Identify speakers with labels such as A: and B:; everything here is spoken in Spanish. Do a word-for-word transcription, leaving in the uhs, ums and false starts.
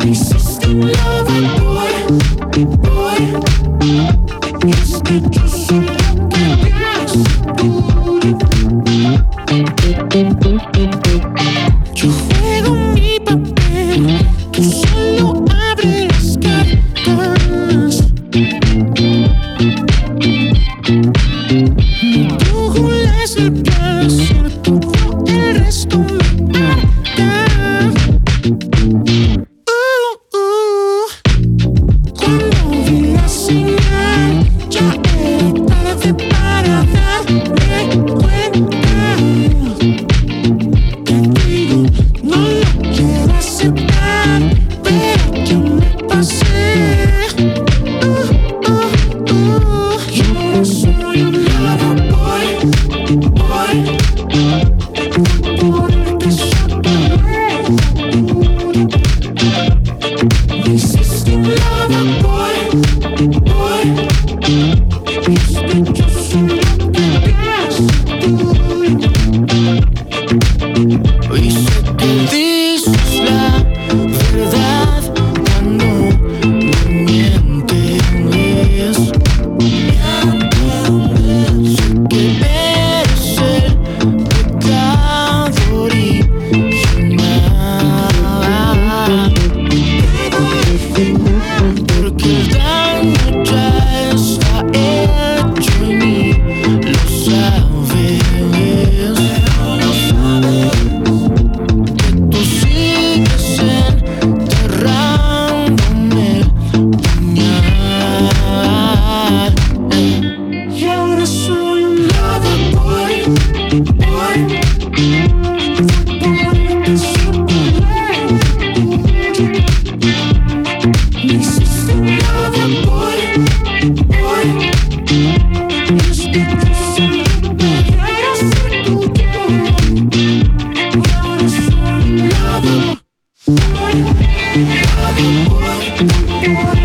A: Me hiciste un lover boy, boy. Y es que yo soy lo que pienso tú. Yo juego mi papel, tú solo abres las cartas. Mi brújula es el placer, todo el resto me harta. Uh, uh. Cuando vi la señal, ya era tarde para darme cuenta. Te digo, no lo quiero aceptar, pero yo me pasé. Uh, uh, uh. Yo no soy un lover boy, boy. Por el que yo te veo. Me hiciste un lover boy, boy. Y es que yo soy lo que pienso tú. Y sé que dices la verdad cuando me mientes. Sé que eres el pecado original. Porque el daño ya está hecho en mí, lo sabes. Que tú sigues enterrándome el puñal. Y ahora soy un lover boy, boy. Por el que siempre veo. Me hiciste un lover boy, boy. Y es que yo soy lo que quiero ser tú. Y ahora soy un lover boy, lover boy, boy.